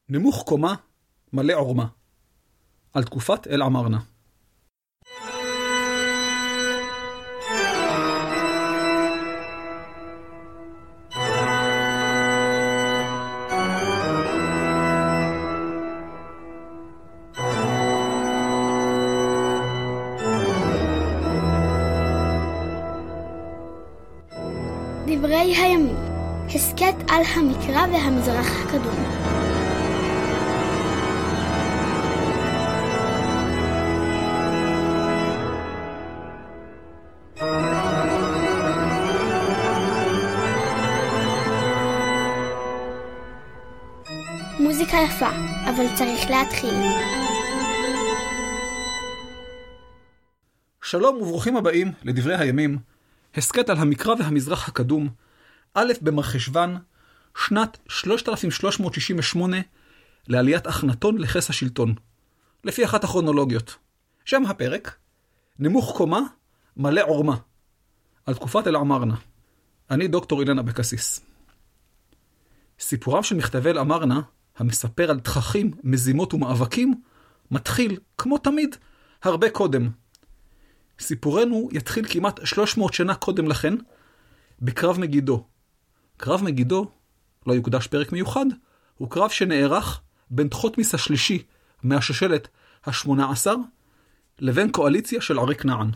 נמוך קומה, מלא עורמה. על תקופת אל עמרנה. דברי הימים, הסקט על המקרא והמזרח הקדום. מוזיקה יפה, אבל צריך להתחיל. שלום וברוכים הבאים לדברי הימים, הסקט על המקרא והמזרח הקדום, א' במרחשוון, שנת 3368 לעליית אחנתון לכס השלטון, לפי אחת הכרונולוגיות. שם הפרק, נמוך קומה, מלא עורמה, על תקופת אל עמרנה. אני דוקטור אילן אבקסיס. סיפורם של מכתבי אל עמרנה, המספר על תככים, מזימות ומאבקים, מתחיל, כמו תמיד, הרבה קודם. סיפורנו יתחיל כמעט 300 שנה קודם לכן, בקרב מגידו. קרב מגידו, לא יוקדש פרק מיוחד, הוא קרב שנערך בין תחותמיס השלישי מהשושלת ה-18 לבין קואליציה של ערי כנען.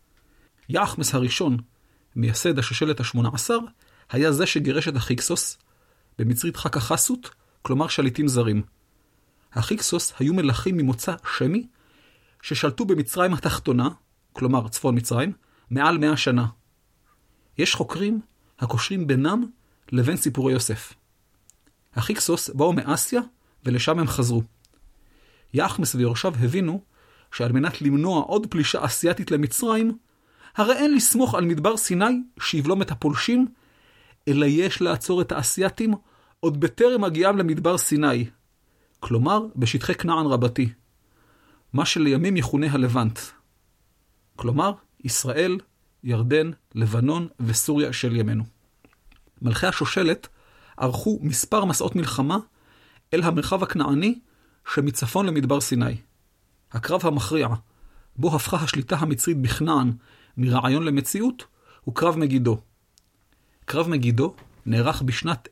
יחמס הראשון, מייסד השושלת ה-18, היה זה שגירש את החיקסוס, במצרית חכה חסות, כלומר שליטים זרים. החיקסוס היו מלכים ממוצא שמי, ששלטו במצרים התחתונה, כלומר צפון מצרים, מעל 100 שנה. יש חוקרים הקושרים בינם לבין סיפורי יוסף. החיקסוס באו מאסיה ולשם הם חזרו. יחמס ויורשיו הבינו שעל מנת למנוע עוד פלישה אסייתית למצרים, הרי אין לסמוך על מדבר סיני שיבלום את הפולשים, אלא יש לעצור את האסייתים עוד בטרם הגיעם למדבר סיני, כלומר בשטחי כנען רבתי, מה שלימים יכונה הלבנט. כלומר, ישראל, ירדן, לבנון וסוריה של ימינו. מלכי השושלת ערכו מספר מסעות מלחמה אל המרחב הכנעני שמצפון למדבר סיני. הקרב המכריע, בו הפכה השליטה המצרית בכנען מרעיון למציאות, הוא קרב מגידו. קרב מגידו נערך בשנת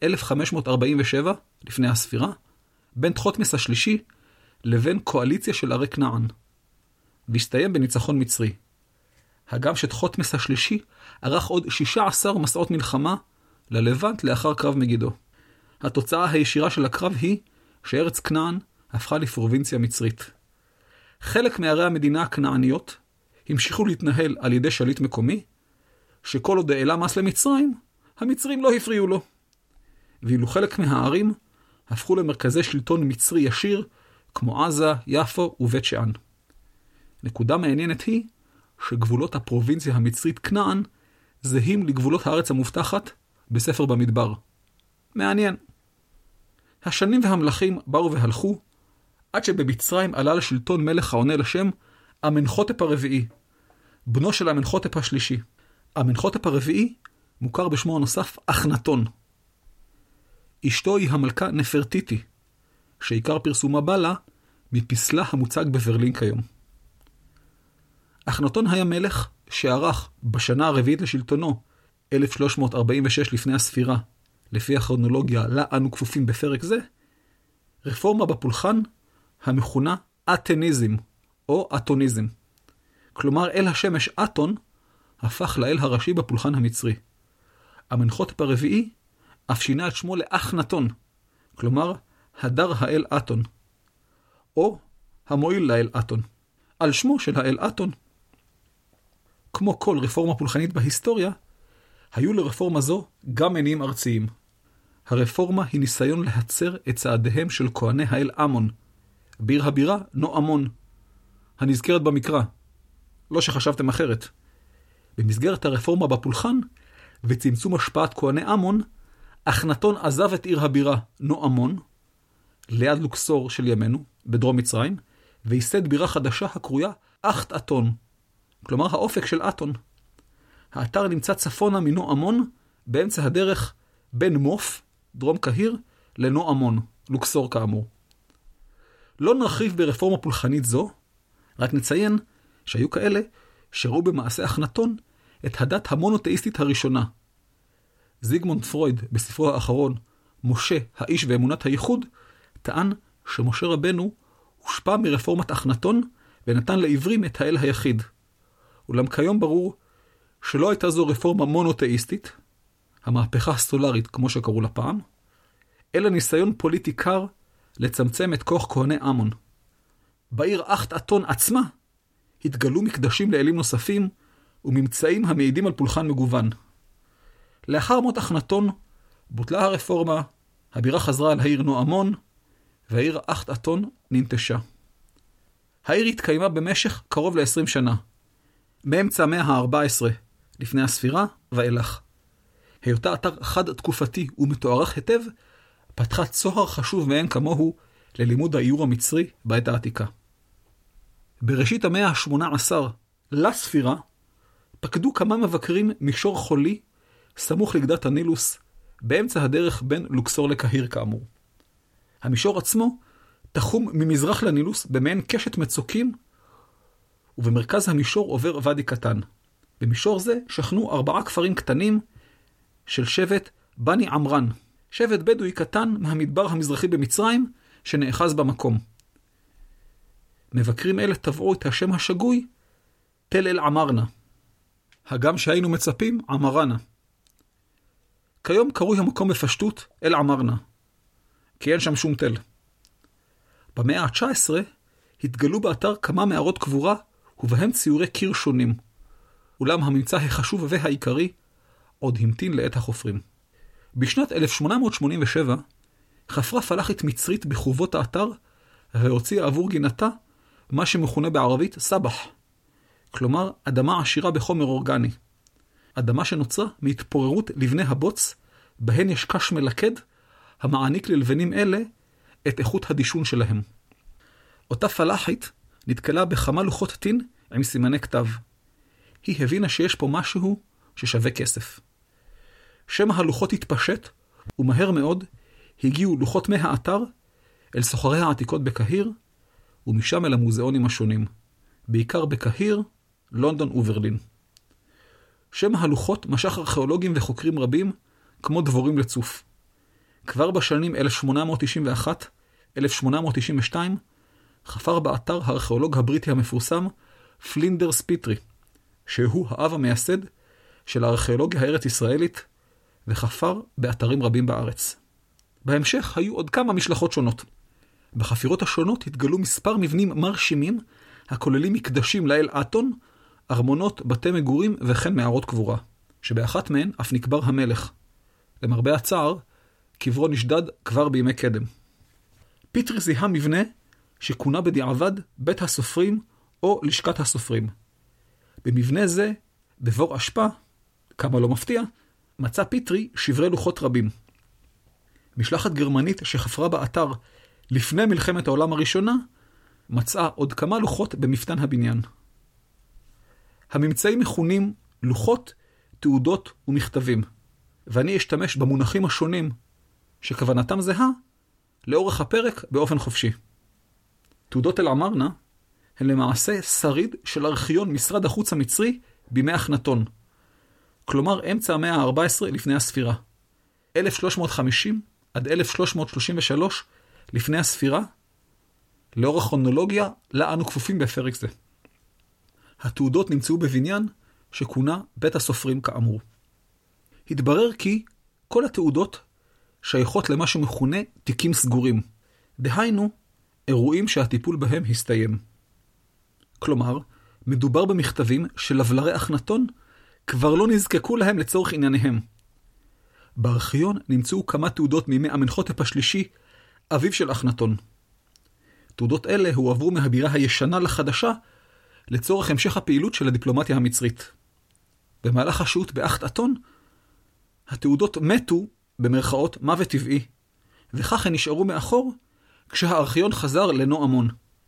1547 לפני הספירה, בין תחותמס השלישי לבין קואליציה של ערי כנען, והסתיים בניצחון מצרי. הגם שתחותמס השלישי ערך עוד 16 מסעות מלחמה ללבנט לאחר קרב מגידו. התוצאה הישירה של הקרב היא שארץ כנען הפכה לפרובינציה מצרית. חלק מערי המדינה הכנעניות המשיכו להתנהל על ידי שליט מקומי, שכל עוד העלה מס למצרים, המצרים לא הפריעו לו. ואילו חלק מהערים הפכו למרכזי שלטון מצרי ישיר, כמו עזה, יפו ובית שאן. נקודה מעניינת היא שגבולות הפרובינציה המצרית כנען זהים לגבולות הארץ המובטחת בספר במדבר. מעניין. השנים והמלכים באו והלכו, עד שבמצרים עלה לשלטון מלך העונה לשם אמנחותפ הרביעי, בנו של אמנחותפ השלישי. אמנחותפ הרביעי מוכר בשמו הנוסף אחנתון. אשתו היא המלכה נפרטיטי, שעיקר פרסומה בא לה מפסלה המוצג בברלין כיום. אחנתון היה מלך שערך בשנה הרביעית לשלטונו, 1346 לפני הספירה, לפי הכרונולוגיה לה אנו כפופים בפרק זה, רפורמה בפולחן המכונה אתניזם או אתוניזם. כלומר אל השמש אתון הפך לאל הראשי בפולחן המצרי. אמנחותפ הרביעי אף שינה את שמו לאחנתון, כלומר הדר האל אתון, או המועיל לאל אתון, על שמו של האל אתון. כמו כל רפורמה פולחנית בהיסטוריה, היו לרפורמה זו גם מניעים ארציים. הרפורמה היא ניסיון להצר את צעדיהם של כהני האל אמון, בעיר הבירה נועמון, הנזכרת במקרא. לא שחשבתם אחרת. במסגרת הרפורמה בפולחן וצמצום השפעת כהני אמון, אחנתון עזב את עיר הבירה נועמון, ליד לוקסור של ימינו, בדרום מצרים, וייסד בירה חדשה הקרויה אחת אתון, כלומר האופק של אתון. האתר נמצא צפונה מנועמון, באמצע הדרך בין מוף, דרום קהיר, לנועמון, לוקסור כאמור. לא נרחיב ברפורמה פולחנית זו, רק נציין שהיו כאלה שראו במעשה אחנתון את הדת המונותאיסטית הראשונה. זיגמונד פרויד בספרו האחרון, משה, האיש ואמונת הייחוד, טען שמשה רבנו הושפע מרפורמת אחנתון ונתן לעברים את האל היחיד. אולם כיום ברור שלא הייתה זו רפורמה מונותאיסטית, המהפכה הסולרית כמו שקראו לה פעם, אלא ניסיון פוליטי קר לצמצם את כוח כהני עמון. בעיר אחת-אתון עצמה התגלו מקדשים לאלים נוספים וממצאים המעידים על פולחן מגוון. לאחר מות אחנתון בוטלה הרפורמה, הבירה חזרה על העיר נועמון, והעיר אחת-אתון ננטשה. העיר התקיימה במשך קרוב ל-20 שנה, מאמצע המאה ה-14 לפני הספירה ואילך. היותה אתר חד תקופתי ומתוארך היטב, פתחה צוהר חשוב מאין כמוהו ללימוד האיור המצרי בעת העתיקה. בראשית המאה ה-18 לספירה, פקדו כמה מבקרים מישור חולי סמוך לגדת הנילוס, באמצע הדרך בין לוקסור לקהיר כאמור. המישור עצמו תחום ממזרח לנילוס במעין קשת מצוקים, ובמרכז המישור עובר ואדי קטן. במישור זה שכנו 4 כפרים קטנים של שבט בני עמרן, שבט בדואי קטן מהמדבר המזרחי במצרים שנאחז במקום. מבקרים אלה טבעו את השם השגוי תל אל עמרנה, הגם שהיינו מצפים עמרנה. כיום קרוי המקום בפשטות אל עמרנה, כי אין שם שום תל. במאה ה-19 התגלו באתר כמה מערות קבורה ובהם ציורי קיר שונים, אולם הממצא החשוב והעיקרי עוד המתין לעת החופרים. בשנת 1887 חפרה פלחית מצרית בחובות האתר והוציאה עבור גינתה מה שמכונה בערבית סבח, כלומר אדמה עשירה בחומר אורגני. אדמה שנוצרה מהתפוררות לבני הבוץ, בהן יש קש מלכד, המעניק ללבנים אלה את איכות הדישון שלהם. אותה פלחית נתקלה בכמה לוחות טין עם סימני כתב. היא הבינה שיש פה משהו ששווה כסף. שם הלוחות התפשט, ומהר מאוד הגיעו לוחות מהאתר אל סוחרי העתיקות בקהיר, ומשם אל המוזיאונים השונים, בעיקר בקהיר, לונדון וברלין. שם הלוחות משך ארכיאולוגים וחוקרים רבים, כמו דבורים לצוף. כבר בשנים 1891-1892 חפר באתר הארכיאולוג הבריטי המפורסם פלינדרס פיטרי, שהוא האב המייסד של הארכיאולוגיה הארץ ישראלית, וחפר באתרים רבים בארץ. בהמשך היו עוד כמה משלחות שונות. בחפירות השונות התגלו מספר מבנים מרשימים, הכוללים מקדשים לאל אתון, ארמונות, בתי מגורים וכן מערות קבורה, שבאחת מהן אף נקבר המלך. למרבה הצער, קברו נשדד כבר בימי קדם. פיטרי זיהה מבנה שכונה בדיעבד בית הסופרים או לשכת הסופרים. במבנה זה, בבור אשפה, כמה לא מפתיע, מצא פיטרי שברי לוחות רבים. משלחת גרמנית שחפרה באתר לפני מלחמת העולם הראשונה, מצאה עוד כמה לוחות במפתן הבניין. הממצאים מכונים לוחות, תעודות ומכתבים, ואני אשתמש במונחים השונים שכוונתם זהה לאורך הפרק באופן חופשי. תעודות אל עמרנה הן למעשה שריד של ארכיון משרד החוץ המצרי בימי אחנתון, כלומר אמצע המאה ה-14 לפני הספירה, 1350 עד 1333 לפני הספירה, לאור הכרונולוגיה לה אנו כפופים בפרק זה. התעודות נמצאו בבניין שכונה בית הסופרים כאמור. התברר כי כל התעודות שייכות למה שמכונה תיקים סגורים, דהיינו אירועים שהטיפול בהם הסתיים. כלומר, מדובר במכתבים שלבלרי אחנתון כבר לא נזקקו להם לצורך ענייניהם. בארכיון נמצאו כמה תעודות מימי אמנחותפ השלישי, אביו של אחנתון. תעודות אלה הועברו מהבירה הישנה לחדשה לצורך המשך הפעילות של הדיפלומטיה המצרית. במהלך השהות באחת-אתון, התעודות מתו במרכאות מוות טבעי, וכך הן נשארו מאחור כשהארכיון חזר לנועמון.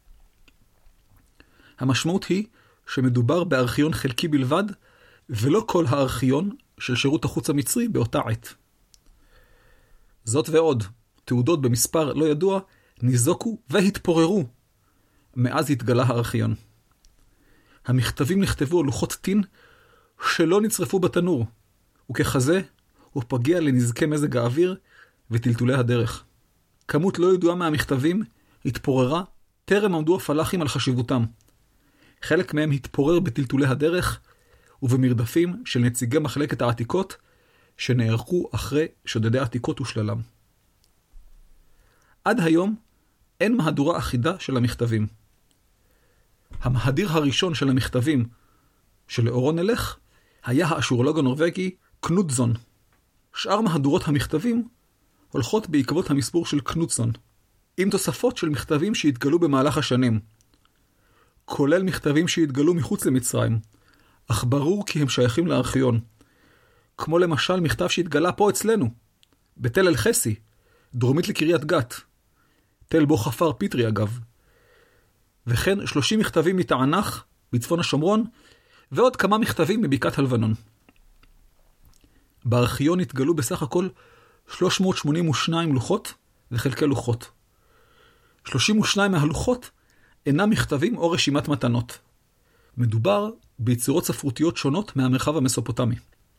המשמעות היא שמדובר בארכיון חלקי בלבד, ולא כל הארכיון של שירות החוץ המצרי באותה עת. זאת ועוד, תעודות במספר לא ידוע ניזוקו והתפוררו מאז התגלה הארכיון. המכתבים נכתבו על לוחות טין שלא נצרפו בתנור, וככזה הוא פגיע לנזקי מזג האוויר וטלטולי הדרך. כמות לא ידועה מהמכתבים התפוררה טרם עמדו הפלאחים על חשיבותם. חלק מהם התפורר בטלטולי הדרך ובמרדפים של נציגי מחלקת העתיקות שנערכו אחרי שודדי עתיקות ושללם. עד היום אין מהדורה אחידה של המכתבים. המהדיר הראשון של המכתבים שלאורו נלך היה האשורולוג הנורווגי קנוטזון. שאר מהדורות המכתבים הולכות בעקבות המספור של קנוטזון, עם תוספות של מכתבים שהתגלו במהלך השנים, כולל מכתבים שהתגלו מחוץ למצרים, אך ברור כי הם שייכים לארכיון, כמו למשל מכתב שהתגלה פה אצלנו, בתל אל חסי, דרומית לקריית גת, תל בו חפר פיטרי אגב, וכן 30 מכתבים מתענך בצפון השומרון, ועוד כמה מכתבים מבקעת הלבנון. בארכיון התגלו בסך הכל 382 לוחות וחלקי לוחות. 32 מהלוחות אינם מכתבים או רשימת מתנות. מדובר ביצירות ספרותיות שונות מהמרחב המסופוטמי.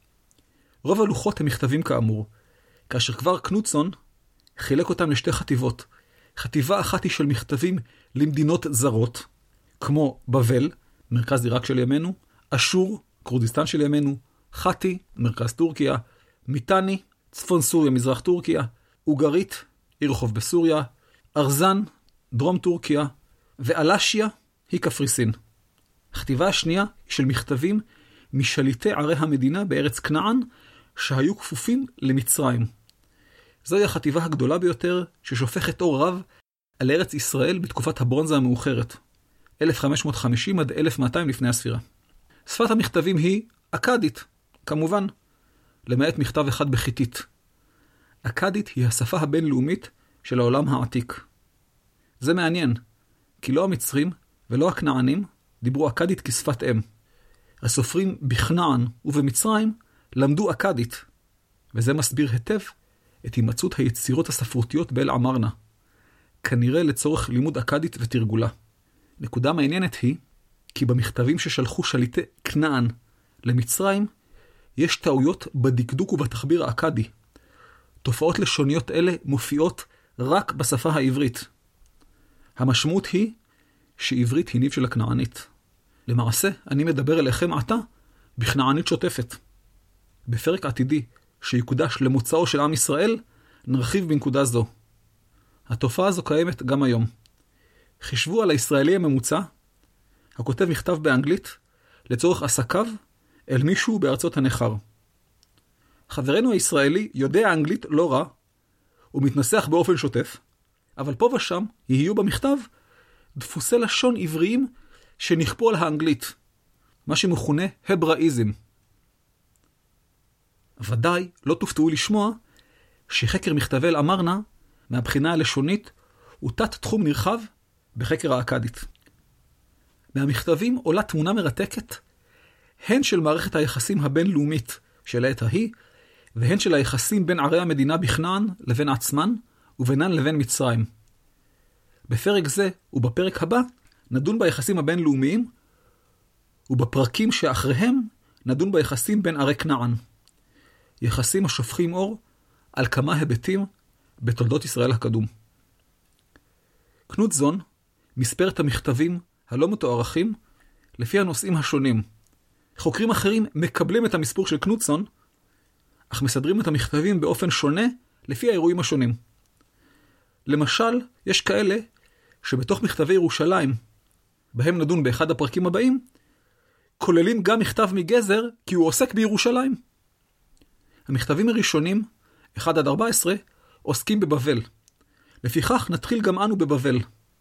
רוב הלוחות הם מכתבים כאמור, כאשר כבר קנוטזון חילק אותם לשתי חטיבות. חטיבה אחת היא של מכתבים למדינות זרות, כמו בבל, מרכז עיראק של ימינו, אשור, כורדיסטן של ימינו, חתי, מרכז טורקיה, מיטני, צפון סוריה, מזרח טורקיה, אוגרית, עיר רחוב בסוריה, ארזן, דרום טורקיה, ואלשיה היא קפריסין. החטיבה השנייה היא של מכתבים משליטי ערי המדינה בארץ כנען, שהיו כפופים למצרים. זוהי החטיבה הגדולה ביותר ששופכת אור רב על ארץ ישראל בתקופת הברונזה המאוחרת, 1550 עד 1200 לפני הספירה. שפת המכתבים היא אכדית, כמובן, למעט מכתב אחד בחיתית. אכדית היא השפה הבינלאומית של העולם העתיק. זה מעניין, כי לא המצרים ולא הכנענים דיברו אכדית כשפת אם. הסופרים בכנען ובמצרים למדו אכדית, וזה מסביר היטב את הימצאות היצירות הספרותיות באל עמרנה, כנראה לצורך לימוד אכדית ותרגולה. נקודה מעניינת היא, כי במכתבים ששלחו שליטי כנען למצרים, יש טעויות בדקדוק ובתחביר האכדי. תופעות לשוניות אלה מופיעות רק בשפה העברית. המשמעות היא שעברית היא ניב של הכנענית. למעשה, אני מדבר אליכם עתה בכנענית שוטפת. בפרק עתידי שיקודש למוצאו של עם ישראל, נרחיב בנקודה זו. התופעה הזו קיימת גם היום. חישבו על הישראלי הממוצע, הכותב מכתב באנגלית, לצורך עסקיו אל מישהו בארצות הנכר. חברנו הישראלי יודע אנגלית לא רע, ומתנסח באופן שוטף, אבל פה ושם יהיו במכתב דפוסי לשון עבריים שנכפו על האנגלית, מה שמכונה הבראיזם. ודאי לא תופתעו לשמוע שחקר מכתבי אל עמרנה מהבחינה הלשונית הוא תת תחום נרחב בחקר האכדית. מהמכתבים עולה תמונה מרתקת, הן של מערכת היחסים הבינלאומית של העת ההיא, והן של היחסים בין ערי המדינה בכנען לבין עצמן, ובינן לבין מצרים. בפרק זה ובפרק הבא נדון ביחסים הבינלאומיים, ובפרקים שאחריהם נדון ביחסים בין ערי כנען. יחסים השופכים אור על כמה היבטים בתולדות ישראל הקדום. קנוטזון מספר את המכתבים הלא מתוארכים לפי הנושאים השונים. חוקרים אחרים מקבלים את המספור של קנוטזון, אך מסדרים את המכתבים באופן שונה לפי האירועים השונים. למשל, יש כאלה שבתוך מכתבי ירושלים, בהם נדון באחד הפרקים הבאים, כוללים גם מכתב מגזר כי הוא עוסק בירושלים. המכתבים הראשונים, 1-14, עוסקים בבבל. לפיכך נתחיל גם אנו בבבל.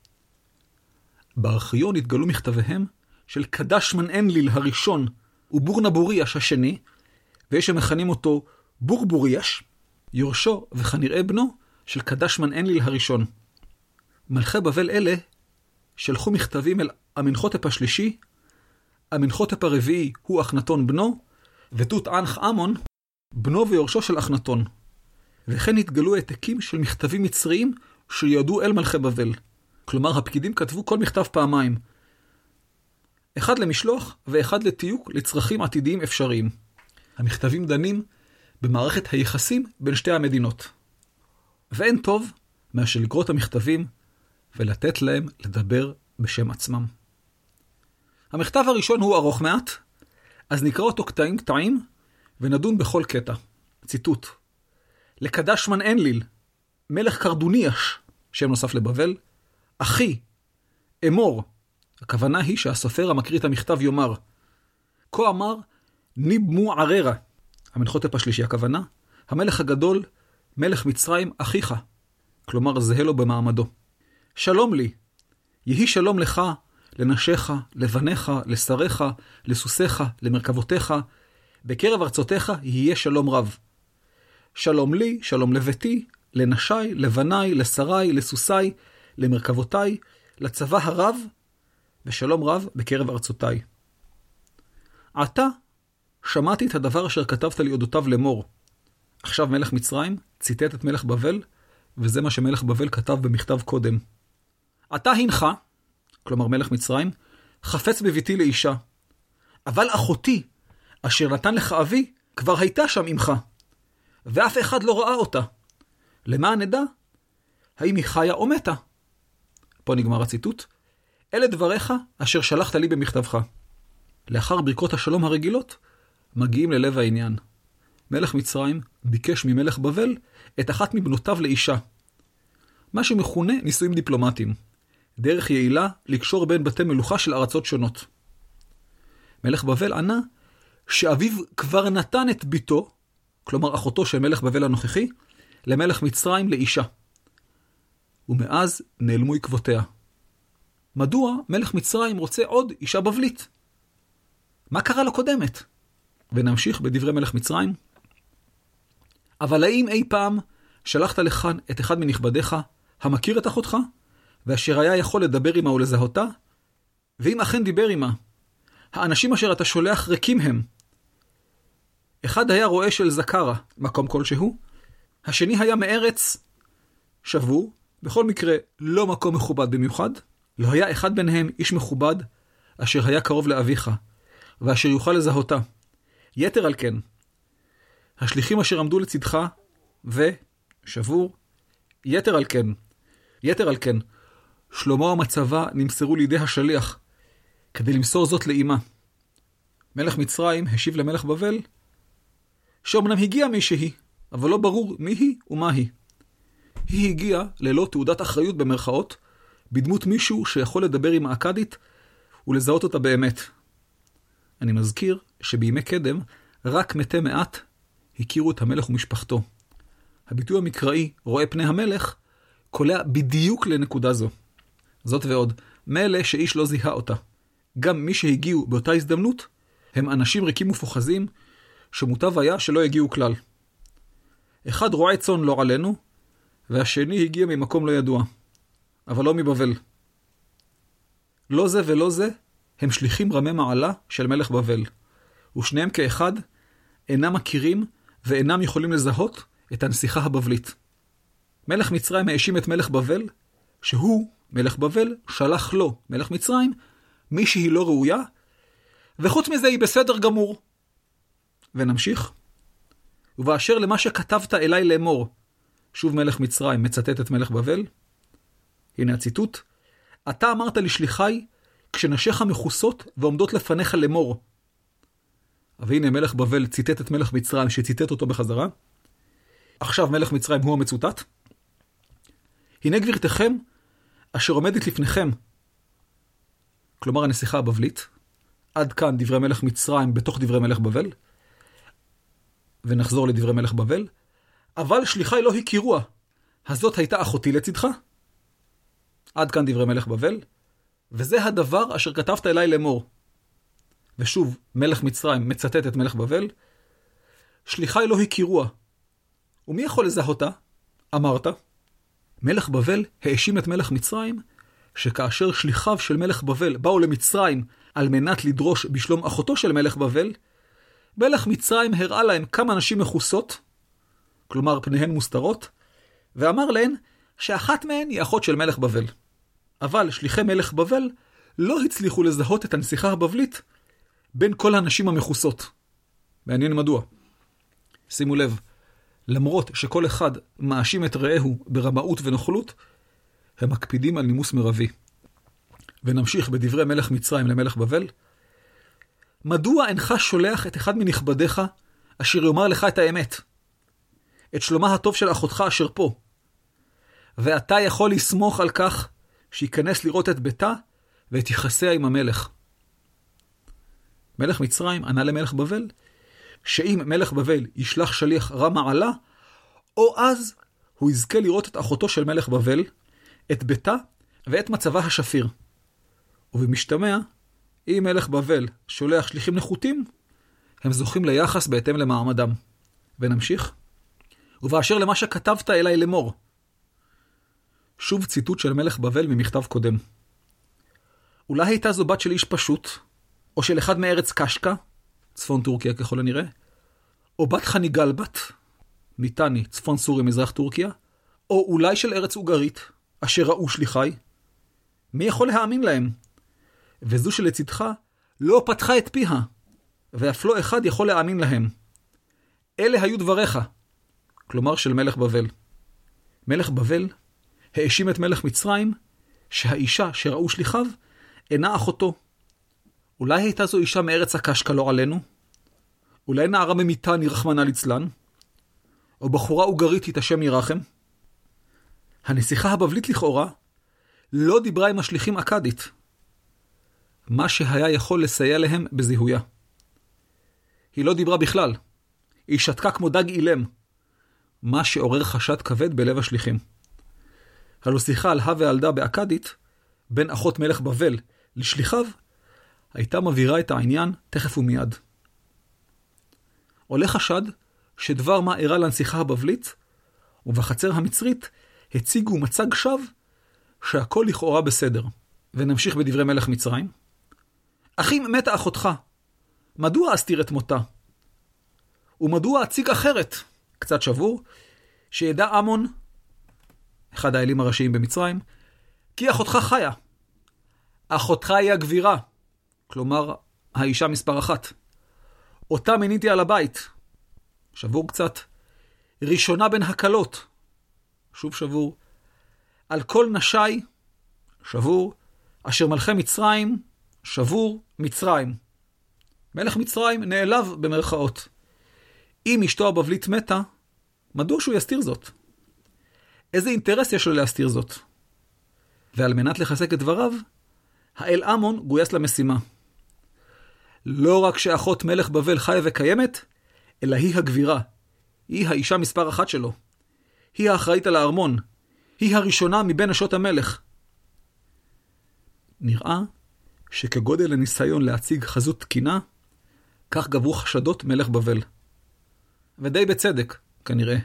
בארכיון התגלו מכתביהם של קדשמן אנליל הראשון ובורנבוריאש השני, ויש שמכנים אותו בורבוריאש, יורשו וכנראה בנו של קדשמן אנליל הראשון. מלכי בבל אלה שלחו מכתבים אל אמנחותפ השלישי, אמנחותפ הרביעי הוא אחנתון בנו, ותות ענח אמון בנו ויורשו של אחנתון. וכן התגלו העתקים של מכתבים מצריים שידעו אל מלכי בבל. כלומר, הפקידים כתבו כל מכתב פעמיים. אחד למשלוח ואחד לתיוק לצרכים עתידיים אפשריים. המכתבים דנים במערכת היחסים בין שתי המדינות. ואין טוב מאשר לקרוא את המכתבים ולתת להם לדבר בשם עצמם. המכתב הראשון הוא ארוך מעט, אז נקרא אותו קטעים ונדון בכל קטע. ציטוט: לקדש מן אנליל, מלך קרדוניאש, שם נוסף לבבל, אחי, אמור. הכוונה היא שהסופר המקריא את המכתב יאמר, כה אמר ניבמו עררה. המנחותפ השלישי הכוונה, המלך הגדול, מלך מצרים, אחיך. כלומר, זהה לו במעמדו. שלום לי, יהי שלום לך, לנשיך, לבניך, לשריך, לסוסיך, למרכבותיך, בקרב ארצותיך יהיה שלום רב. שלום לי, שלום לביתי, לנשי, לבני, לשרי, לסוסי, למרכבותי, לצבא הרב, ושלום רב בקרב ארצותיי. עתה שמעתי את הדבר אשר כתבת לי אודותיו לאמור. עכשיו מלך מצרים ציטט את מלך בבל, וזה מה שמלך בבל כתב במכתב קודם. עתה הנך, כלומר מלך מצרים, חפץ בביתי לאישה. אבל אחותי, אשר נתן לך אבי, כבר הייתה שם עמך, ואף אחד לא ראה אותה. למען נדע, האם היא חיה או מתה? פה נגמר הציטוט. אלה דבריך אשר שלחת לי במכתבך. לאחר ברכות השלום הרגילות, מגיעים ללב העניין. מלך מצרים ביקש ממלך בבל את אחת מבנותיו לאישה. מה שמכונה נישואים דיפלומטיים. דרך יעילה לקשור בין בתי מלוכה של ארצות שונות. מלך בבל ענה שאביו כבר נתן את ביתו, כלומר אחותו של מלך בבל הנוכחי, למלך מצרים לאישה. ומאז נעלמו עקבותיה. מדוע מלך מצרים רוצה עוד אישה בבלית? מה קרה לקודמת? ונמשיך בדברי מלך מצרים. אבל האם אי פעם שלחת לכאן את אחד מנכבדיך, המכיר את אחותך, ואשר היה יכול לדבר עמה ולזהותה? ואם אכן דיבר עמה, האנשים אשר אתה שולח ריקים הם. אחד היה רואה של זקרה, מקום כלשהו, השני היה מארץ שבור, בכל מקרה לא מקום מכובד במיוחד, לא היה אחד ביניהם איש מכובד, אשר היה קרוב לאביך, ואשר יוכל לזהותה. יתר על כן, השליחים אשר עמדו לצדך, ושבור, יתר על כן, שלמה ומצבה נמסרו לידי השליח, כדי למסור זאת לאימה. מלך מצרים השיב למלך בבל, שאומנם הגיע מישהי, אבל לא ברור מי היא ומה היא. היא הגיעה ללא תעודת אחריות במרכאות, בדמות מישהו שיכול לדבר עם האכדית ולזהות אותה באמת. אני מזכיר שבימי קדם רק מתי מעט הכירו את המלך ומשפחתו. הביטוי המקראי רואה פני המלך קולע בדיוק לנקודה זו. זאת ועוד, מלך שאיש לא זיהה אותה. גם מי שהגיעו באותה הזדמנות הם אנשים ריקים ופוחזים שמוטב היה שלא יגיעו כלל. אחד רועה צאן לא עלינו, והשני הגיע ממקום לא ידוע, אבל לא מבבל. לא זה ולא זה הם שליחים רמי מעלה של מלך בבל, ושניהם כאחד אינם מכירים ואינם יכולים לזהות את הנסיכה הבבלית. מלך מצרים האשים את מלך בבל, שהוא, מלך בבל, שלח לו, מלך מצרים, מי שהיא לא ראויה, וחוץ מזה היא בסדר גמור. ונמשיך. ובאשר למה שכתבת אליי לאמור, שוב מלך מצרים מצטט את מלך בבל. הנה הציטוט. אתה אמרת לשליחי, כשנשיך מכוסות ועומדות לפניך לאמור. והנה מלך בבל ציטט את מלך מצרים שציטט אותו בחזרה. עכשיו מלך מצרים הוא המצוטט. הנה גבירתכם אשר עומדת לפניכם. כלומר הנסיכה הבבלית. עד כאן דברי מלך מצרים בתוך דברי מלך בבל. ונחזור לדברי מלך בבל. אבל שליחי לא הכירוה. הזאת הייתה אחותי לצדך. עד כאן דברי מלך בבל. וזה הדבר אשר כתבת אליי לאמור. ושוב מלך מצרים מצטט את מלך בבל. שליחי לא הכירוה. ומי יכול לזהותה? אמרת. מלך בבל האשים את מלך מצרים שכאשר שליחיו של מלך בבל באו למצרים על מנת לדרוש בשלום אחותו של מלך בבל, מלך מצרים הראה להם כמה נשים מכוסות, כלומר פניהן מוסתרות, ואמר להן, שאחת מהן היא אחות של מלך בבל. אבל שליחי מלך בבל לא הצליחו לזהות את הנסיכה הבבלית בין כל הנשים המחוסות. מעניין מדוע. שימו לב, למרות שכל אחד מאשים את רעהו ברמאות ונוכלות, הם מקפידים על נימוס מרבי. ונמשיך בדברי מלך מצרים למלך בבל. מדוע אינך שולח את אחד מנכבדיך אשר יאמר לך את האמת? את שלומה הטוב של אחותך אשר פה. ואתה יכול לסמוך על כך שיכנס לראות את ביתה ואת יחסיה עם המלך. מלך מצרים ענה למלך בבל, שאם מלך בבל ישלח שליח רע מעלה, או אז הוא יזכה לראות את אחותו של מלך בבל, את ביתה ואת מצבה השפיר. ובמשתמע, אם מלך בבל שולח שליחים נחותים, הם זוכים ליחס בהתאם למעמדם. ונמשיך. ובאשר למה שכתבת אליי לאמור. שוב ציטוט של מלך בבל ממכתב קודם. אולי הייתה זו בת של איש פשוט, או של אחד מארץ קשקה, צפון טורקיה ככל הנראה, או בת חניגלבת, מיטני, צפון סוריה, מזרח טורקיה, או אולי של ארץ אוגרית, אשר ראו שליחי. מי יכול להאמין להם? וזו שלצדך לא פתחה את פיה, ואף לא אחד יכול להאמין להם. אלה היו דבריך, כלומר של מלך בבל. מלך בבל האשים את מלך מצרים שהאישה שראו שליחיו אינה אחותו. אולי הייתה זו אישה מארץ הקשקה לא עלינו? אולי נערה ממיטני רחמנא ליצלן? או בחורה אוגריתית השם ירחם? הנסיכה הבבלית לכאורה לא דיברה עם השליחים אכדית, מה שהיה יכול לסייע להם בזיהויה. היא לא דיברה בכלל, היא שתקה כמו דג אילם, מה שעורר חשד כבד בלב השליחים. הלא שיחה על הווה ילדה באכדית, בין אחות מלך בבל לשליחיו, הייתה מבהירה את העניין תכף ומיד. עולה חשד שדבר מה אירע לנסיכה הבבלית, ובחצר המצרית הציגו מצג שווא שהכל לכאורה בסדר. ונמשיך בדברי מלך מצרים. אחים, מתה אחותך, מדוע אסתיר את מותה? ומדוע אציג אחרת, קצת שבור, שידע אמון, אחד האלים הראשיים במצרים, כי אחותך חיה. אחותך היא הגבירה, כלומר האישה מספר 1. אותה מיניתי על הבית, שבור קצת. ראשונה בין הקלות, שוב שבור. על כל נשי, שבור. אשר מלכי מצרים, שבור מצרים. מלך מצרים נעלב במרכאות. אם אשתו הבבלית מתה, מדוע שהוא יסתיר זאת? איזה אינטרס יש לו להסתיר זאת? ועל מנת לחזק את דבריו, האל אמון גויס למשימה. לא רק שאחות מלך בבל חיה וקיימת, אלא היא הגבירה. היא האישה מספר 1 שלו. היא האחראית על הארמון. היא הראשונה מבין נשות המלך. נראה שכגודל הניסיון להציג חזות תקינה, כך גברו חשדות מלך בבל. ודי בצדק, כנראה.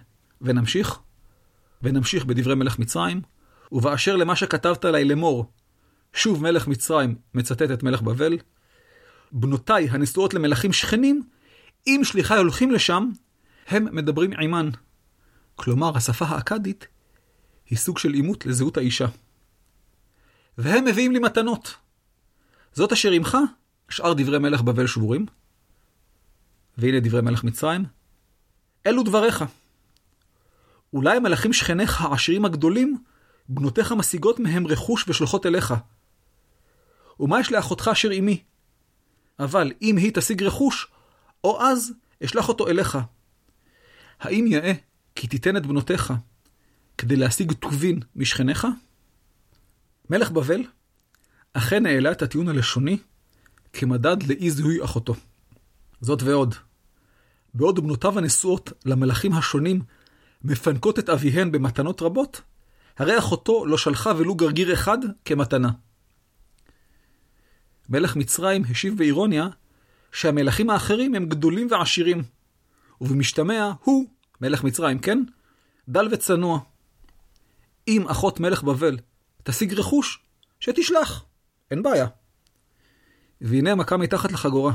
ונמשיך בדברי מלך מצרים, ובאשר למה שכתבת עליי לאמור, שוב מלך מצרים מצטט את מלך בבל, בנותיי הנשואות למלכים שכנים, אם שליחי הולכים לשם, הם מדברים עימן. כלומר, השפה האכדית היא סוג של אימות לזהות האישה. והם מביאים לי מתנות. זאת אשר עמך, שאר דברי מלך בבל שבורים. והנה דברי מלך מצרים. אלו דבריך. אולי המלכים שכניך העשירים הגדולים, בנותיך משיגות מהם רכוש ושלוחות אליך. ומה יש לאחותך אשר עמי? אבל אם היא תשיג רכוש, או אז אשלח אותו אליך. האם יאה כי תיתן את בנותיך כדי להשיג טובין משכניך? מלך בבל אכן העלה את הטיעון הלשוני כמדד לאי זיהוי אחותו. זאת ועוד. בעוד בנותיו הנשואות למלכים השונים מפנקות את אביהן במתנות רבות, הרי אחותו לא שלחה ולו גרגיר אחד כמתנה. מלך מצרים השיב באירוניה שהמלכים האחרים הם גדולים ועשירים, ובמשתמע הוא, מלך מצרים, כן, דל וצנוע. אם אחות מלך בבל תשיג רכוש, שתשלח, אין בעיה. והנה המכה מתחת לחגורה.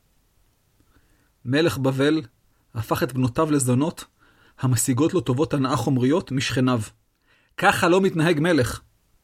מלך בבל הפך את בנותיו לזונות, המשיגות לו טובות הנאה חומריות משכניו. ככה לא מתנהג מלך.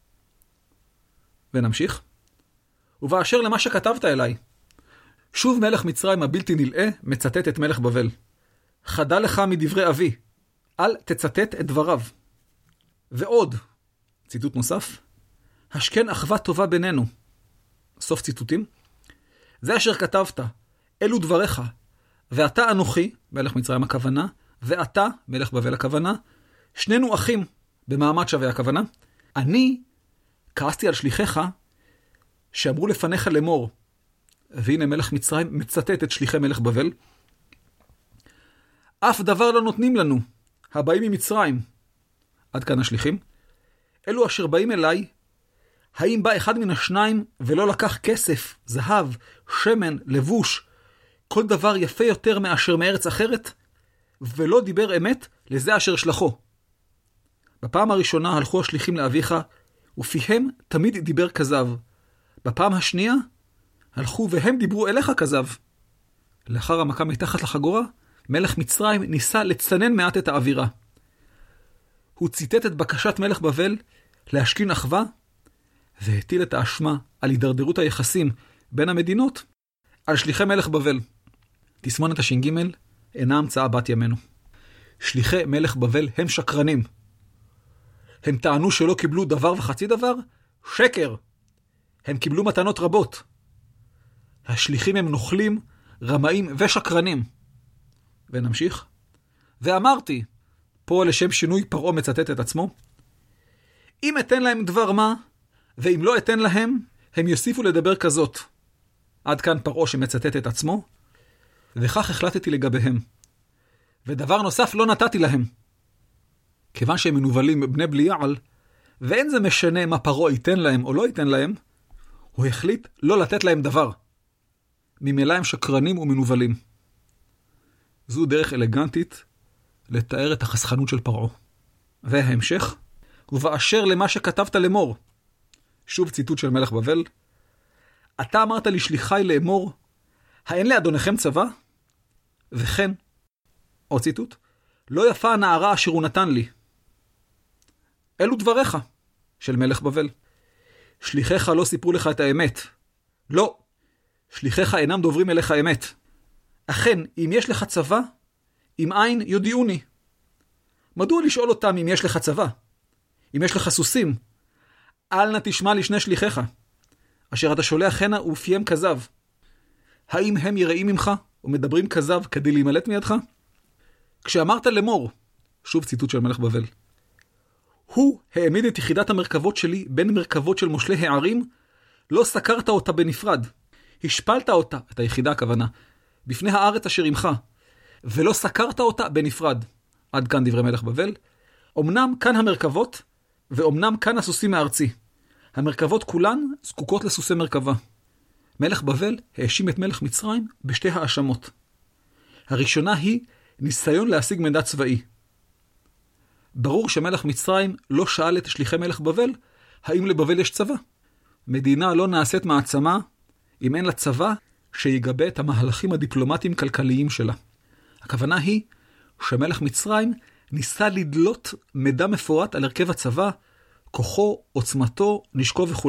ונמשיך. ובאשר למה שכתבת אליי, שוב מלך מצרים הבלתי נלאה מצטט את מלך בבל. חדל לך מדברי אבי, אל תצטט את דבריו. ועוד, ציטוט נוסף, השכן אחווה טובה בינינו. סוף ציטוטים. זה אשר כתבת, אלו דבריך, ואתה אנוכי, מלך מצרים הכוונה, ואתה, מלך בבל הכוונה, שנינו אחים, במעמד שווה הכוונה. אני כעסתי על שליחיך, שאמרו לפניך לאמור, והנה מלך מצרים מצטט את שליחי מלך בבל. אף דבר לא נותנים לנו, הבאים ממצרים. עד כאן השליחים. אלו אשר באים אליי, האם בא אחד מן השניים ולא לקח כסף, זהב, שמן, לבוש, כל דבר יפה יותר מאשר מארץ אחרת, ולא דיבר אמת לזה אשר שלחו. בפעם הראשונה הלכו השליחים לאביך, ופיהם תמיד דיבר כזב. בפעם השנייה הלכו והם דיברו אליך כזב. לאחר המכה מתחת לחגורה, מלך מצרים ניסה לצנן מעט את האווירה. הוא ציטט את בקשת מלך בבל להשכין אחווה, והטיל את האשמה על הידרדרות היחסים בין המדינות על שליחי מלך בבל. תסמונת הש"ג אינה המצאה בת ימינו. שליחי מלך בבל הם שקרנים. הם טענו שלא קיבלו דבר וחצי דבר? שקר! הם קיבלו מתנות רבות. השליחים הם נוכלים, רמאים ושקרנים. ונמשיך. ואמרתי, פה לשם שינוי פרעה מצטט את עצמו, אם אתן להם דבר מה, ואם לא אתן להם, הם יוסיפו לדבר כזאת. עד כאן פרעה שמצטט את עצמו, וכך החלטתי לגביהם. ודבר נוסף לא נתתי להם. כיוון שהם מנובלים בני בליעל, ואין זה משנה מה פרעה ייתן להם או לא ייתן להם, הוא החליט לא לתת להם דבר. ממילא הם שקרנים ומנובלים. זו דרך אלגנטית לתאר את החסכנות של פרעה. וההמשך, ובאשר למה שכתבת לאמור. שוב ציטוט של מלך בבל. אתה אמרת לשליחי לאמור, האין לאדונכם צבא? וכן, עוד ציטוט, לא יפה הנערה אשר הוא נתן לי. אלו דבריך של מלך בבל. שליחיך לא סיפרו לך את האמת. לא, שליחיך אינם דוברים אליך אמת. אכן, אם יש לך צבא, אם אין יודיעוני. מדוע לשאול אותם אם יש לך צבא? אם יש לך סוסים? אל נא תשמע לשני שליחיך, אשר אתה שולח הנה ופיהם כזב. האם הם יראים ממך ומדברים כזב כדי להימלט מידך? כשאמרת לאמור, שוב ציטוט של מלך בבל, הוא העמיד את יחידת המרכבות שלי בין מרכבות של מושלי הערים, לא סקרת אותה בנפרד. השפלת אותה, את היחידה הכוונה, בפני הארץ אשר עמך, ולא סקרת אותה בנפרד. עד כאן דברי מלך בבל. אמנם כאן המרכבות, ואומנם כאן הסוסים מארצי. המרכבות כולן זקוקות לסוסי מרכבה. מלך בבל האשים את מלך מצרים בשתי האשמות. הראשונה היא ניסיון להשיג מידע צבאי. ברור שמלך מצרים לא שאל את שליחי מלך בבל, האם לבבל יש צבא. מדינה לא נעשית מעצמה אם אין לה צבא שיגבה את המהלכים הדיפלומטיים כלכליים שלה. הכוונה היא שמלך מצרים ניסה לדלות מידע מפורט על הרכב הצבא, כוחו, עוצמתו, נשקו וכו'.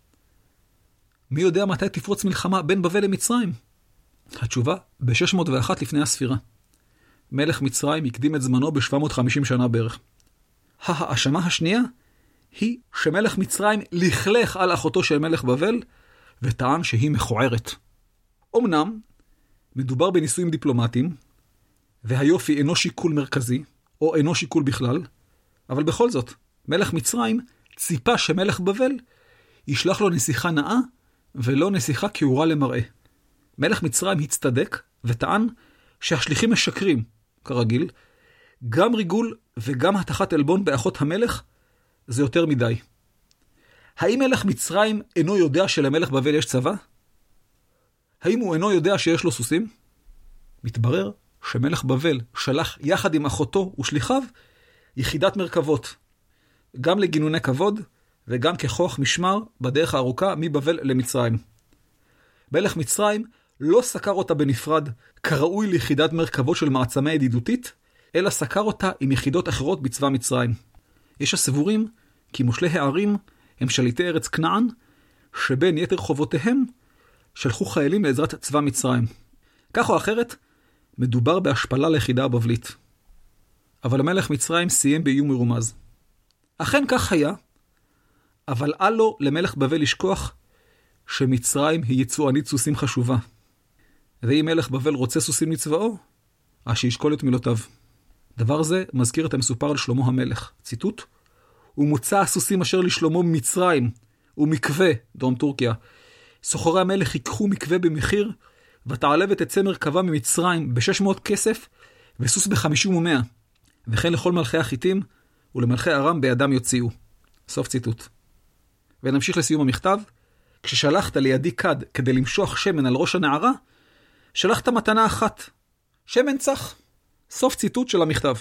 מי יודע מתי תפרוץ מלחמה בין בבל למצרים? התשובה, ב-601 לפני הספירה. מלך מצרים הקדים את זמנו ב-750 שנה בערך. האשמה השנייה היא שמלך מצרים לכלך על אחותו של מלך בבל, וטען שהיא מכוערת. אמנם, מדובר בניסויים דיפלומטיים, והיופי אינו שיקול מרכזי, או אינו שיקול בכלל, אבל בכל זאת, מלך מצרים ציפה שמלך בבל ישלח לו נסיכה נאה, ולא נסיכה כאורה למראה. מלך מצרים הצטדק וטען שהשליחים משקרים, כרגיל, גם ריגול וגם התחת אלבון באחות המלך זה יותר מדי. האם מלך מצרים אינו יודע שלמלך בבל יש צבא? האם הוא אינו יודע שיש לו סוסים? מתברר שמלך בבל שלח יחד עם אחותו ושליחיו יחידת מרכבות, גם לגינוני כבוד וגם ככוח משמר בדרך הארוכה מבבל למצרים. מלך מצרים לא סקר אותה בנפרד כראוי ליחידת מרכבות של מעצמה ידידותית, אלא סקר אותה עם יחידות אחרות בצבא מצרים. יש הסבורים כי מושלי הערים הם שליטי ארץ כנען, שבין יתר חובותיהם שלחו חיילים לעזרת צבא מצרים. כך או אחרת, מדובר בהשפלה ליחידה הבבלית. אבל המלך מצרים סיים באיום מרומז. אכן כך היה, אבל אל לו למלך בבל לשכוח שמצרים היא יצואנית סוסים חשובה. ואם מלך בבל רוצה סוסים לצבאו, אז שישקול את מילותיו. דבר זה מזכיר את המסופר על שלמה המלך. ציטוט: ומוצא הסוסים אשר לשלמה מצרים ומקווה, דרום טורקיה. סוחרי המלך ייקחו מקווה במחיר, ותעלה ותצא מרכבה ממצרים ב-600 כסף, וסוס ב-50 ו100. וכן לכל מלכי החיתים ולמלכי ארם בידם יוציאו. סוף ציטוט. ונמשיך לסיום המכתב. כששלחת לידי כד כדי למשוח שמן על ראש הנערה, שלחת מתנה אחת, שמן צח. סוף ציטוט של המכתב.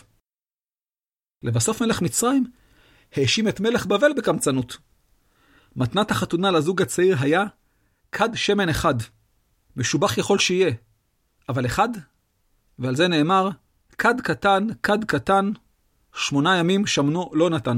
לבסוף מלך מצרים האשים את מלך בבל בקמצנות. מתנת החתונה לזוג הצעיר היה כד שמן אחד. משובח יכול שיהיה, אבל אחד? ועל זה נאמר, כד קטן, 8 ימים שמנו לא נתן.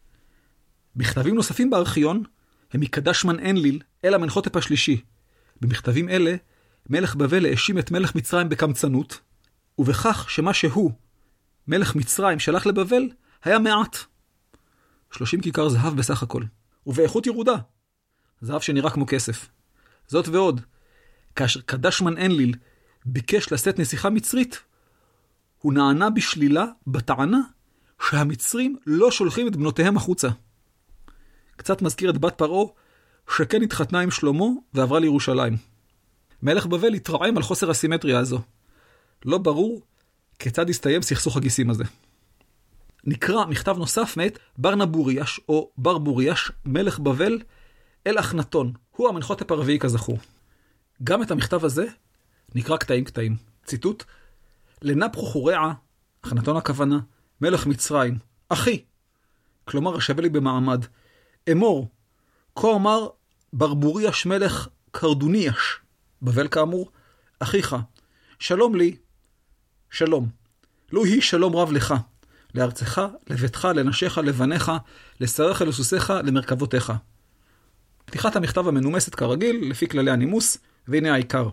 בכתבים נוספים בארכיון, הם מקדשמן אנליל אל המנחותפ השלישי. במכתבים אלה, מלך בבל האשים את מלך מצרים בקמצנות, ובכך שמה שהוא, מלך מצרים שלח לבבל, היה מעט. 30 כיכר זהב בסך הכל, ובאיכות ירודה. זהב שנראה כמו כסף. זאת ועוד, כאשר קדשמן אנליל ביקש לשאת נסיכה מצרית, הוא נענה בשלילה בטענה שהמצרים לא שולחים את בנותיהם החוצה. קצת מזכיר את בת פרעה, שכן התחתנה עם שלמה ועברה לירושלים. מלך בבל התרעם על חוסר הסימטריה הזו. לא ברור כיצד הסתיים סכסוך הגיסים הזה. נקרא מכתב נוסף מאת ברנבוריאש או ברבוריאש, מלך בבל אל אחנתון. הוא המנחותפ הרביעי כזכור. גם את המכתב הזה נקרא קטעים. ציטוט: לנפחו חורעה, אחנתון הכוונה, מלך מצרים, אחי, כלומר השווה לי במעמד, אמור, כה אמר ברבוריאש מלך קרדוניאש, בבל כאמור, אחיך, שלום לי, שלום. לו היא שלום רב לך, לארצך, לביתך, לנשיך, לבניך, לשריך, לסוסיך, למרכבותיך. פתיחת המכתב המנומסת כרגיל, לפי כללי הנימוס, והנה העיקר.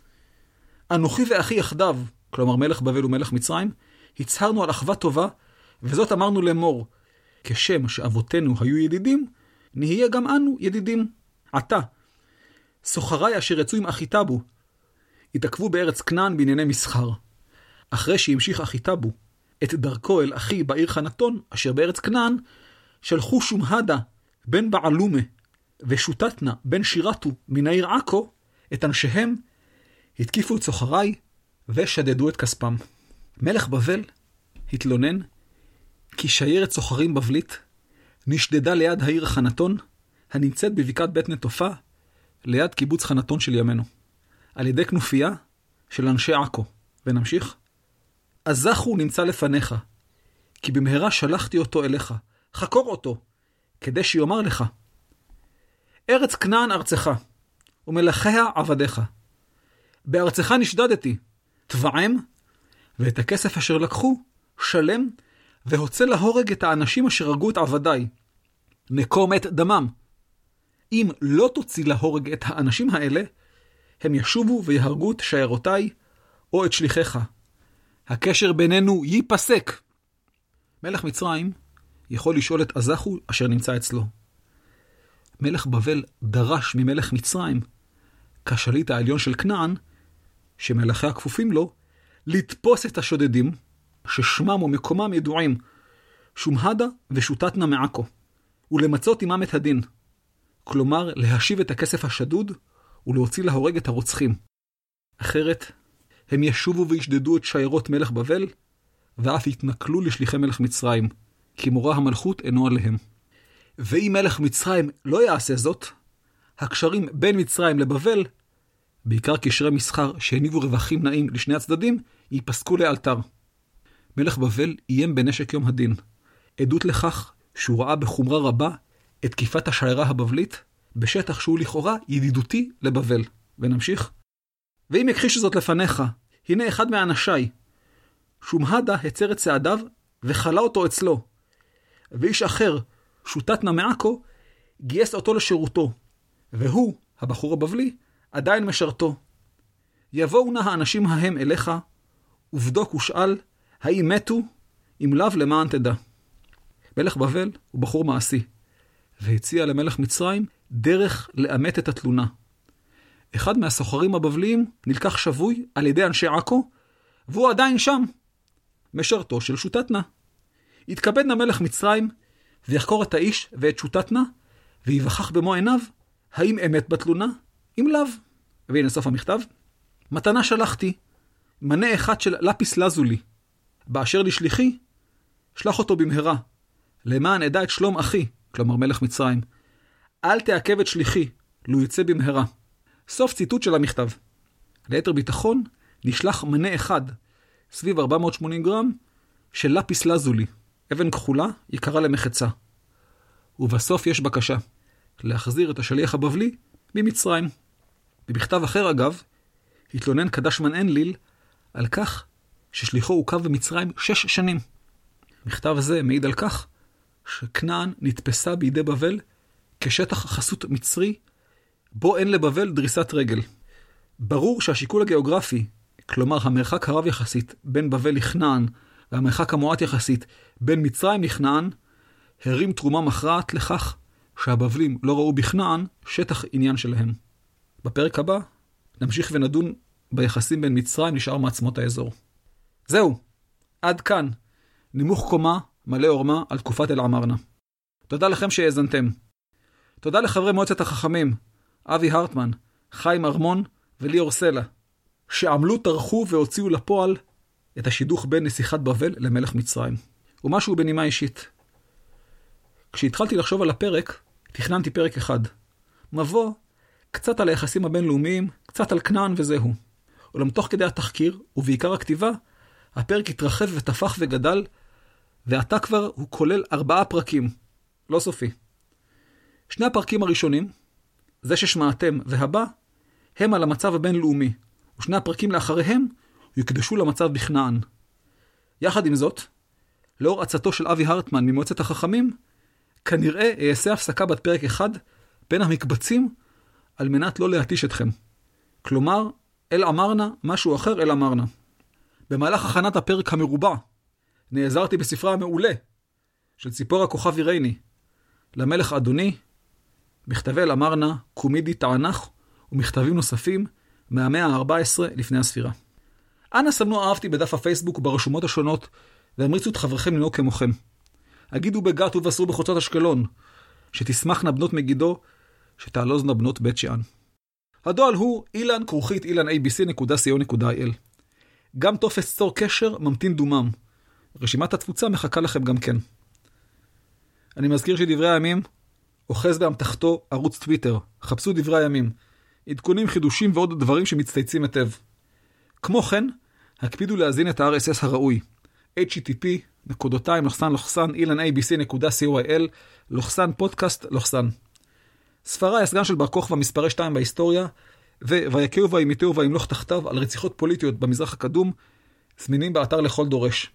אנוכי ואחי יחדיו, כלומר מלך בבל ומלך מצרים, הצהרנו על אחווה טובה, וזאת אמרנו לאמור, כשם שאבותינו היו ידידים, נהיה גם אנו ידידים. עתה, סוחרי אשר יצאו עם אחיטבו, התעכבו בארץ כנען בענייני מסחר. אחרי שהמשיך אחיטבו את דרכו אל אחי בעיר חנתון, אשר בארץ כנען, שלחו שומהדה בן בעלומה ושוטטנה בן שירתו מן העיר עכו, את אנשיהם, התקיפו את סוחרי ושדדו את כספם. מלך בבל התלונן כי שיירת סוחרים בבלית נשדדה ליד העיר חנתון, הנמצאת בבקעת בית נטופה, ליד קיבוץ חנתון של ימינו, על ידי כנופיה של אנשי עכו. ונמשיך. הזכו נמצא לפניך, כי במהרה שלחתי אותו אליך, חקור אותו, כדי שיאמר לך, ארץ כנען ארצך, ומלכיה עבדיך. בארצך נשדדתי, תבעם, ואת הכסף אשר לקחו, שלם, והוצא להורג את האנשים אשר הרגו את עבדיי. נקום את דמם. אם לא תוציא להורג את האנשים האלה, הם ישובו ויהרגו את שיירותיי, או את שליחיך. הקשר בינינו ייפסק. מלך מצרים יכול לשאול את הזכו אשר נמצא אצלו. מלך בבל דרש ממלך מצרים, כשליט העליון של כנען, שמלכי הכפופים לו, לתפוס את השודדים, ששמם ומקומם ידועים, שומהדה ושוטטנה מעכו, ולמצות עמם את הדין. כלומר, להשיב את הכסף השדוד, ולהוציא להורג את הרוצחים. אחרת, הם ישובו וישדדו את שיירות מלך בבל, ואף יתנכלו לשליחי מלך מצרים, כי מורה המלכות אינו עליהם. ואם מלך מצרים לא יעשה זאת, הקשרים בין מצרים לבבל, בעיקר קשרי מסחר שהניבו רווחים נעים לשני הצדדים, ייפסקו לאלתר. מלך בבל איים בנשק יום הדין. עדות לכך שהוא ראה בחומרה רבה את תקיפת השיירה הבבלית, בשטח שהוא לכאורה ידידותי לבבל. ונמשיך. ואם יכחיש זאת לפניך, הנה אחד מאנשי, שומהדה הצר את צעדיו וחלה אותו אצלו, ואיש אחר, שוטטנה מעכו, גייס אותו לשירותו, והוא, הבחור הבבלי, עדיין משרתו. יבואו נא האנשים ההם אליך, ובדוק ושאל, האם מתו, אם לאו למען תדע. מלך בבל הוא בחור מעשי, והציע למלך מצרים דרך לאמת את התלונה. אחד מהסוחרים הבבליים נלקח שבוי על ידי אנשי עכו, והוא עדיין שם, משרתו של שוטטנה. יתכבדנה מלך מצרים, ויחקור את האיש ואת שוטטנה, ויווכח במו עיניו, האם אמת בתלונה, אם לאו. והנה סוף המכתב. מתנה שלחתי, מנה אחד של לפיס לזולי, באשר לשליחי, שלח אותו במהרה, למען אדע את שלום אחי, כלומר מלך מצרים. אל תעכב את שליחי, לו יצא במהרה. סוף ציטוט של המכתב. ליתר ביטחון, נשלח מנה אחד, סביב 480 גרם, של לפיס לזולי, אבן כחולה, יקרה למחצה. ובסוף יש בקשה, להחזיר את השליח הבבלי ממצרים. במכתב אחר אגב, התלונן קדשמן אנליל על כך ששליחו עוכב במצרים 6 שנים. מכתב זה מעיד על כך שכנען נתפסה בידי בבל כשטח חסות מצרי, בו אין לבבל דריסת רגל. ברור שהשיקול הגיאוגרפי, כלומר המרחק הרב יחסית בין בבל לכנען, והמרחק המועט יחסית בין מצרים לכנען, הרים תרומה מכרעת לכך שהבבלים לא ראו בכנען שטח עניין שלהם. בפרק הבא נמשיך ונדון ביחסים בין מצרים לשאר מעצמות האזור. זהו, עד כאן, נמוך קומה מלא עורמה על תקופת אל-עמרנה. תודה לכם שהאזנתם. תודה לחברי מועצת החכמים, אבי הרטמן, חיים ארמון וליאור סלע, שעמלו, טרחו והוציאו לפועל את השידוך בין נסיכת בבל למלך מצרים. ומשהו בנימה אישית. כשהתחלתי לחשוב על הפרק, תכננתי פרק אחד. מבוא, קצת על היחסים הבינלאומיים, קצת על כנען וזהו. אולם תוך כדי התחקיר, ובעיקר הכתיבה, הפרק התרחב ותפח וגדל, ועתה כבר הוא כולל 4 פרקים. לא סופי. 2 הפרקים הראשונים, זה ששמעתם והבא, הם על המצב הבינלאומי, ו2 הפרקים לאחריהם יוקדשו למצב בכנען. יחד עם זאת, לאור עצתו של אבי הרטמן ממועצת החכמים, כנראה אעשה הפסקה בת פרק אחד בין המקבצים על מנת לא להתיש אתכם. כלומר, אל-עמרנה, משהו אחר אל-עמרנה. במהלך הכנת הפרק המרובע, נעזרתי בספרה המעולה של ציפורה כוכב אירייני, למלך אדוני, מכתבי אל-עמרנה, קומידי תענך ומכתבים נוספים מהמאה ה-14 לפני הספירה. אנא סמנו אהבתי בדף הפייסבוק וברשומות השונות, והמריצו את חברכם לנהוג כמוכם. הגידו בגת ובשרו בחוצות אשקלון, שתשמחנה בנות מגידו, שתעלוזנה בנות בית שאן. הדואל הוא ilan@ilanabc.co.il. גם טופס צור קשר ממתין דומם. רשימת התפוצה מחכה לכם גם כן. אני מזכיר שדברי הימים אוחז באמתחתו ערוץ טוויטר. חפשו דברי הימים. עדכונים, חידושים ועוד דברים שמצטייצים היטב. כמו כן, הקפידו להזין את ה-RSS הראוי. http://ilanabc.co.il/podcast/. ספרה הסגן של בר כוכבא מספרי 2 בהיסטוריה, ויכהו וימיתהו וימלוך תחתיו על רציחות פוליטיות במזרח הקדום, זמינים באתר לכל דורש.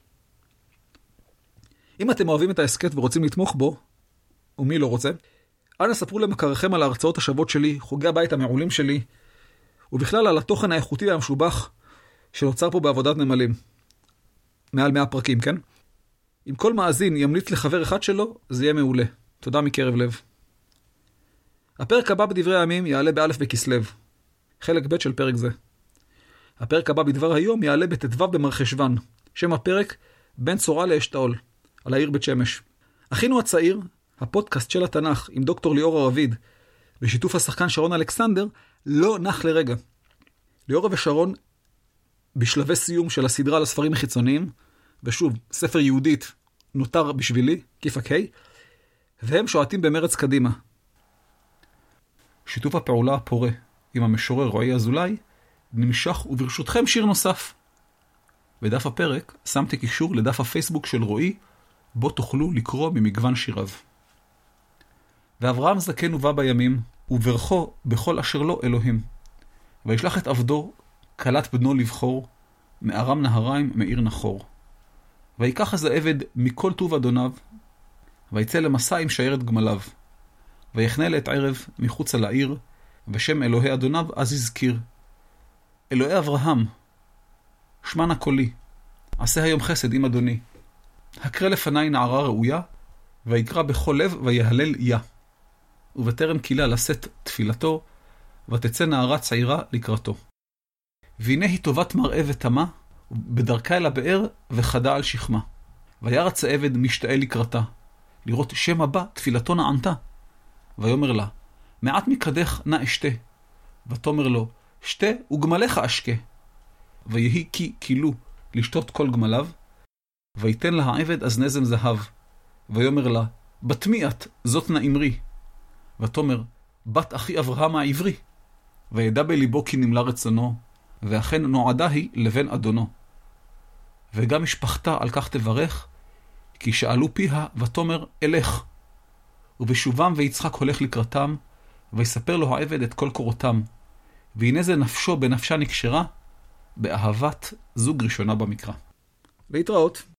אם אתם אוהבים את העסקת ורוצים לתמוך בו, ומי לא רוצה, אנא ספרו למכריכם על ההרצאות השוות שלי, חוגי הבית המעולים שלי, ובכלל על התוכן האיכותי והמשובח שנוצר פה בעבודת נמלים. מעל 100 פרקים, כן? אם כל מאזין ימליץ לחבר אחד שלו, זה יהיה מעולה. תודה מקרב לב. הפרק הבא בדברי הימים יעלה באלף בכסלב, חלק ב' של פרק זה. הפרק הבא בדבר היום יעלה בט"ו במרחשוון, שם הפרק בין צורה לאשתאול, על העיר בית שמש. אחינו הצעיר, הפודקאסט של התנ"ך עם דוקטור ליאור הרביד, בשיתוף השחקן שרון אלכסנדר, לא נח לרגע. ליאור ושרון בשלבי סיום של הסדרה על הספרים החיצוניים, ושוב, ספר יהודית נותר בשבילי, כיפק היי, והם שועטים במרץ קדימה. שיתוף הפעולה הפורה עם המשורר רועי אזולאי נמשך, וברשותכם שיר נוסף. בדף הפרק שמתי קישור לדף הפייסבוק של רועי, בו תוכלו לקרוא ממגוון שיריו. ואברהם זקן ובא בימים, וברכו בכל אשר לו אלוהים. וישלח את עבדו, קלט בנו לבחור, מארם נהריים מעיר נחור. ויקח אז העבד מכל טוב אדוניו, ויצא למסע עם שיירת גמליו. ויחנה לעת ערב מחוצה לעיר, ושם אלוהי אדוניו אז הזכיר. אלוהי אברהם, שמע נא קולי, עשה היום חסד עם אדוני. הקרא לפני נערה ראויה, ויקרא בכל לב ויהלל יה. ובטרם קילה לשאת תפילתו, ותצא נערה צעירה לקראתו. והנה היא טובת מראה ותמה, בדרכה אל הבאר וחדה על שכמה. וירץ העבד משתאה לקראתה, לראות שם הבא תפילתו נענתה. ויאמר לה, מעט מקדך נא אשתה. ותאמר לו, שתה וגמליך אשקה. ויהי כי קילו לשתות כל גמליו, ויתן לה העבד אז נזם זהב. ויאמר לה, בת מי את, זאת נא אמרי. ותאמר, בת אחי אברהם העברי. וידע בליבו כי נמלה רצונו, ואכן נועדה היא לבן אדונו. וגם משפחתה על כך תברך, כי שאלו פיה ותאמר אלך. ובשובם ויצחק הולך לקראתם, ויספר לו העבד את כל קורותם. והנה זה נפשו בנפשה נקשרה, באהבת זוג ראשונה במקרא. להתראות.